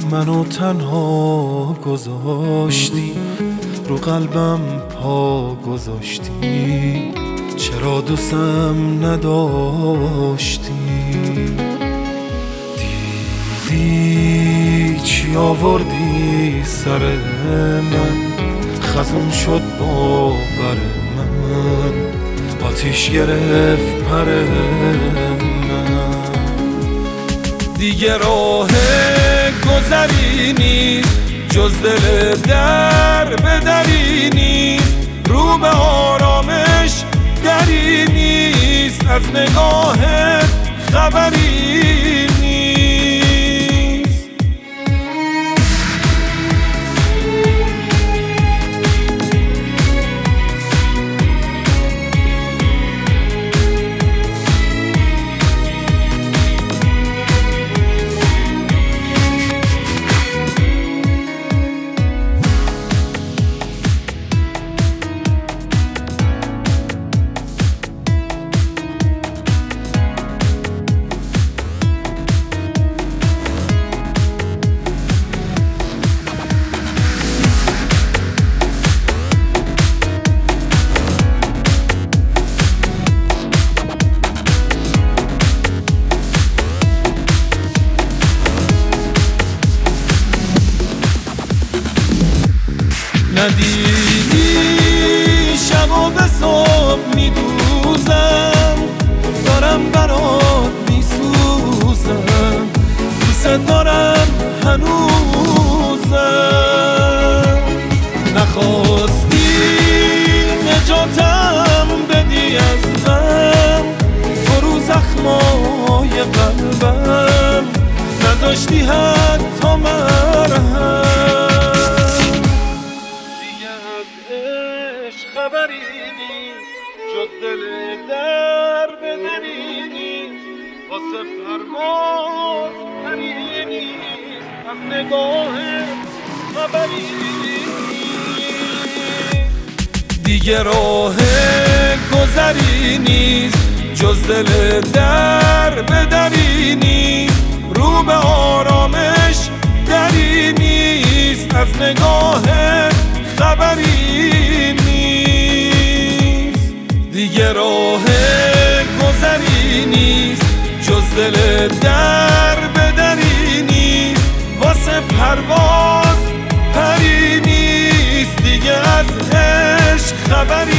منو تنها گذاشتی، رو قلبم پا گذاشتی، چرا دوستم نداشتی؟ دیدی چی آوردی سر من، خزون شد باور من، آتیش گرفت پر من. دیگه راه گذری نیست جز دل در به دری نیست، رو به آرامش دری نیست، از نگاهت خبری نیست. ندیدی شب به صبح میدوزم، دارم برات میسوزم، دوست دارم هنوزم. نخواستی نجاتم بدی از غم، تو رو زخمای قلبم نذاشتی حتی مرهم. خبری نیست جز دل در به دری نیست، واسه پرواز پری نیست، از نگاه خبری نیست. دیگه راه گذری نیست جز دل در به دری نیست، رو به آرامش دری نیست، از نگاه خبری نیست. دیگه راه گذری نیست جز دل در به دری نیست، واسه پرواز پری نیست، دیگه از عشق خبری